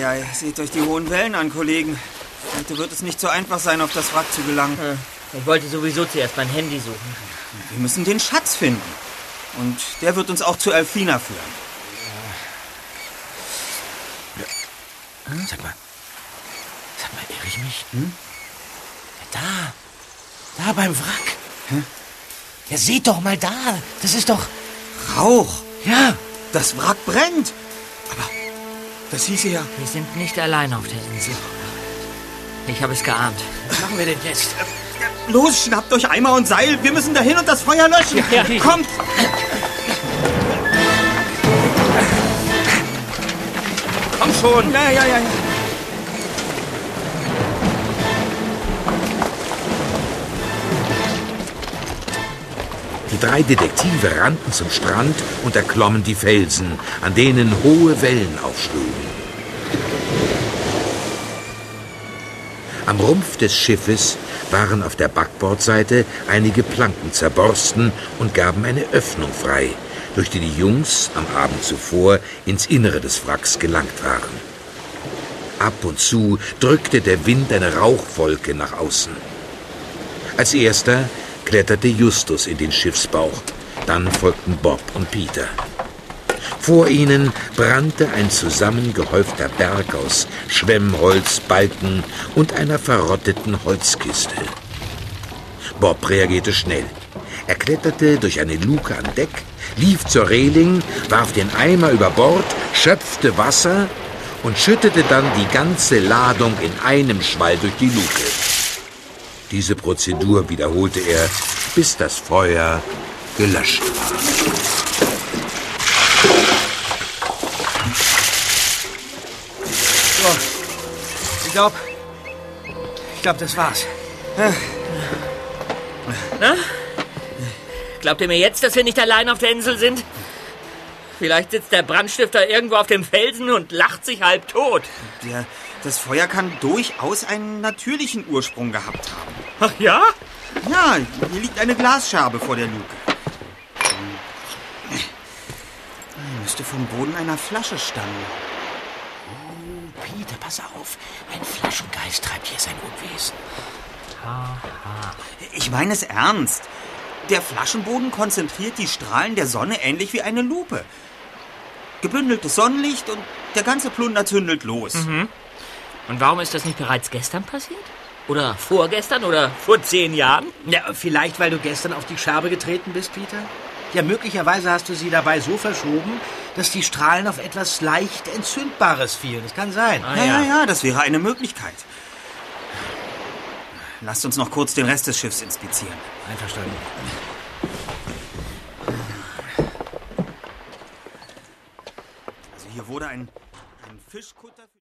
Eieiei, seht euch die hohen Wellen an, Kollegen. Heute wird es nicht so einfach sein, auf das Wrack zu gelangen. Ich wollte sowieso zuerst mein Handy suchen. Wir müssen den Schatz finden. Und der wird uns auch zu Elfina führen. Sag mal, irre ich mich? Da beim Wrack. Ja, seht doch mal da. Das ist doch... Rauch! Ja. Das Wrack brennt! Aber das hieße ja... Wir sind nicht allein auf der Insel. Ich habe es geahnt. Was machen wir denn jetzt? Los, schnappt euch Eimer und Seil. Wir müssen dahin und das Feuer löschen. Ja. Kommt! Komm schon. Ja. Die 3 Detektive rannten zum Strand und erklommen die Felsen, an denen hohe Wellen aufschlugen. Am Rumpf des Schiffes waren auf der Backbordseite einige Planken zerborsten und gaben eine Öffnung frei, durch die die Jungs am Abend zuvor ins Innere des Wracks gelangt waren. Ab und zu drückte der Wind eine Rauchwolke nach außen. Als erster kletterte Justus in den Schiffsbauch, dann folgten Bob und Peter. Vor ihnen brannte ein zusammengehäufter Berg aus Schwemmholz, Balken und einer verrotteten Holzkiste. Bob reagierte schnell. Er kletterte durch eine Luke an Deck, lief zur Reling, warf den Eimer über Bord, schöpfte Wasser und schüttete dann die ganze Ladung in einem Schwall durch die Luke. Diese Prozedur wiederholte er, bis das Feuer gelöscht war. So, ich glaube, das war's. Na? Glaubt ihr mir jetzt, dass wir nicht allein auf der Insel sind? Vielleicht sitzt der Brandstifter irgendwo auf dem Felsen und lacht sich halb tot. Das Feuer kann durchaus einen natürlichen Ursprung gehabt haben. Ach ja? Ja, hier liegt eine Glasscherbe vor der Luke. Müsste vom Boden einer Flasche stammen. Oh, Peter, pass auf. Ein Flaschengeist treibt hier sein Unwesen. Ich meine es ernst. Der Flaschenboden konzentriert die Strahlen der Sonne ähnlich wie eine Lupe. Gebündeltes Sonnenlicht und der ganze Plunder zündelt los. Und warum ist das nicht bereits gestern passiert? Oder vorgestern oder vor 10 Jahren? Ja, vielleicht, weil du gestern auf die Scherbe getreten bist, Peter? Ja, möglicherweise hast du sie dabei so verschoben, dass die Strahlen auf etwas leicht Entzündbares fielen. Das kann sein. Ja, das wäre eine Möglichkeit. Lasst uns noch kurz den Rest des Schiffs inspizieren. Einverstanden. Also hier wurde ein Fischkutter...